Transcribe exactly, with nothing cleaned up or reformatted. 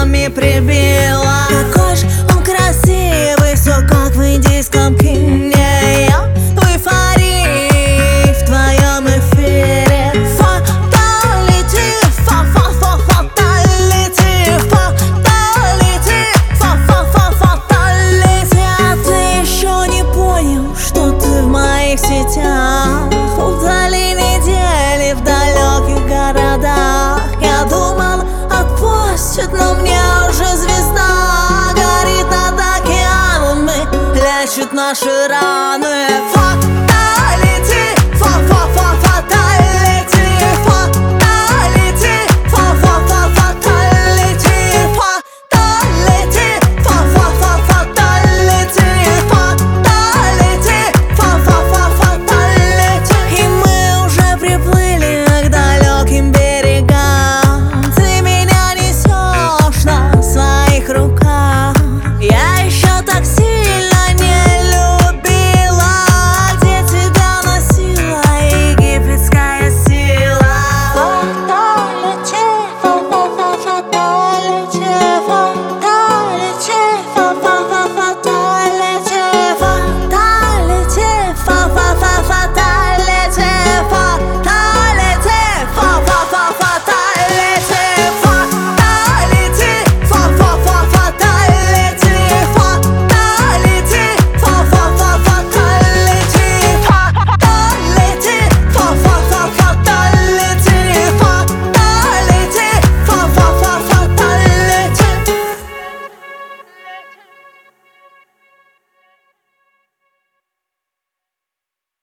нами прибила. Какой же он красивый, все как в индийском кине. Я в эйфории в твоем эфире. Фаталити, фа-фа-фа-фаталити, фаталити, фа-фа-фа-фаталити. А ты еще не понял, что ты в моих сетях. Вдали недели, в далеких городах. Я думал, отпустит, но мне уже звезда горит над океаном и лечит наши раны.